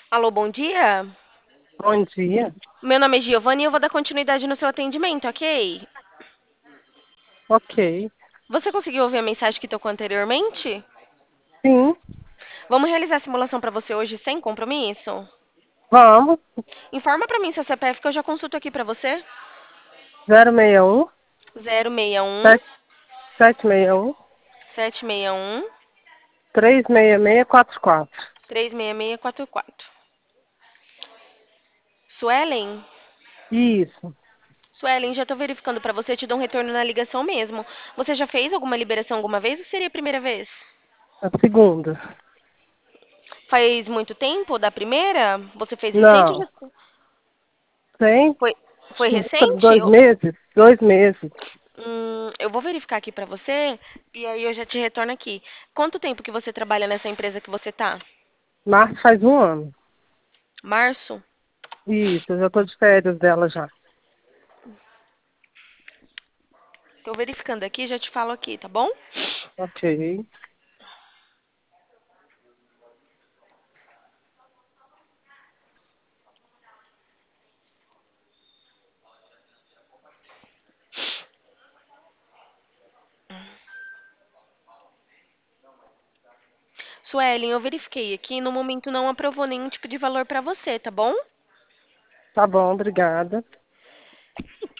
Alô, bom dia. Bom dia. Meu nome é Giovanni e eu vou dar continuidade no seu atendimento, ok? Ok. Você conseguiu ouvir a mensagem que tocou anteriormente? Sim, Vamos realizar a simulação para você hoje sem compromisso? vamos. Informa para mim seu CPF que eu já consulto aqui para você. 061 061 7- 761 761 36644. 36644. Suelen? Isso. Suelen, já estou verificando para você, te dou um retorno na ligação mesmo. Você já fez alguma liberação alguma vez ou seria a primeira vez? A segunda. Faz muito tempo da primeira? Você fez recente? Não. Tem Foi, foi uns recente? 2 meses? 2 meses. Eu vou verificar aqui pra você e aí eu já te retorno aqui. Quanto tempo que você trabalha nessa empresa que você tá? Março faz um ano. Março? Isso, eu já estou de férias dela já. Tô verificando aqui, já te falo aqui, tá bom? Ok. Suelen, eu verifiquei aqui, no momento não aprovou nenhum tipo de valor pra você, tá bom? Tá bom, obrigada.